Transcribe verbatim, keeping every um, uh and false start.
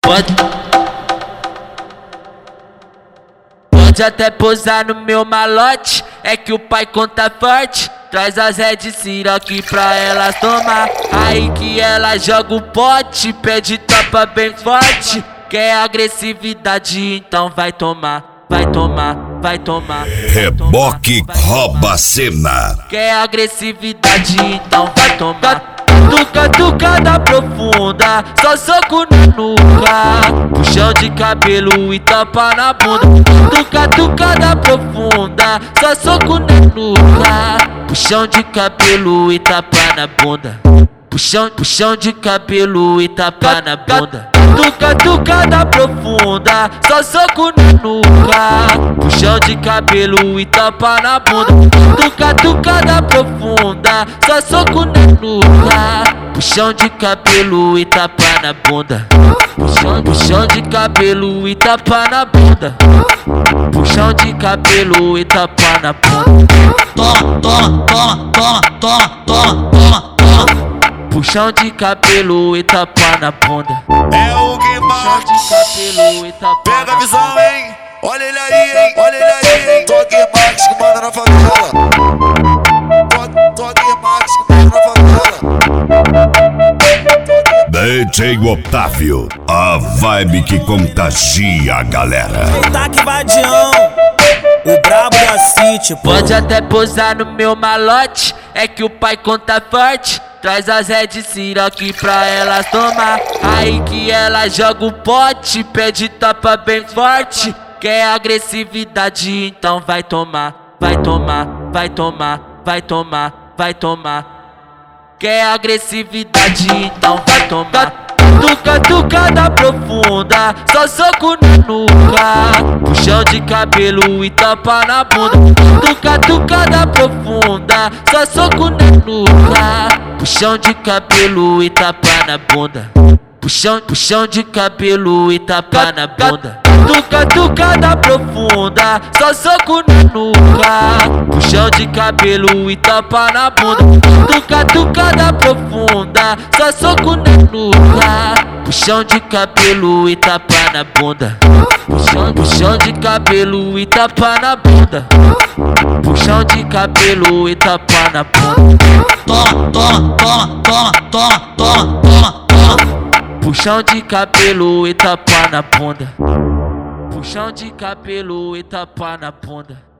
Pode, pode até posar no meu malote, é que o pai conta forte. Traz as Red Siroc pra elas tomar. Aí que ela joga o pote, pede tapa bem forte. Quer agressividade, então vai tomar, vai tomar, vai tomar. Reboque rouba a cena. Quer agressividade, então vai tomar. Tuca, tuca da profunda, só soco na nuca, puxão de cabelo e tapa na bunda. Tuca, tuca da profunda, só soco na nuca, puxão de cabelo e tapa na bunda. Puxão, puxão de cabelo e tapa na bunda. Tuca, tuca da profunda, só soco na nuca, puxão de cabelo e tapa na bunda. Tuca, tuca da profunda, só soco na nuca, puxão de cabelo e tapa na bunda. Puxão, puxão de cabelo e tapa na bunda. Puxão de cabelo e tapa na bunda. Toma, toma, toma, toma, toma, toma, toma, toma. Puxão de cabelo e tapa na bunda. É o que Puxão de cabelo e tapa pega na a visão, bunda. hein? Olha ele aí, hein? Olha ele aí, hein? Toque Max que manda na favela. Toque, toque Max que manda na favela. D J Otávio, a vibe que contagia a galera. Tá que vadião, o brabo da City, pô. Pode até posar no meu malote, é que o pai conta forte. Traz as Red Siroc pra elas tomar. Aí que ela joga o pote, pede tapa bem forte. Quer agressividade, então vai tomar, vai tomar, vai tomar, vai tomar, vai tomar. Quer agressividade, então vai tomar. Tuca, tuca da profunda, só soco na nuca, puxão de cabelo e tapa na bunda. Tuca, tuca da profunda, só soco na nuca, puxão de cabelo e tapa na bunda. Puxão, puxão de cabelo e tapa na bunda. Tuca, tuca da profunda, só soco na nuca, puxão de cabelo e tapa na bunda. Tuca, tuca da profunda, só soco na nuca, puxão de cabelo e tapa na bunda. Puxão, puxão de cabelo e tapa na bunda. Puxão de cabelo e tapa na bunda. Toma, toma, toma, toma, toma, toma, toma, toma. Puxão de cabelo e tapa na bunda. Puxão de cabelo e tapa na bunda.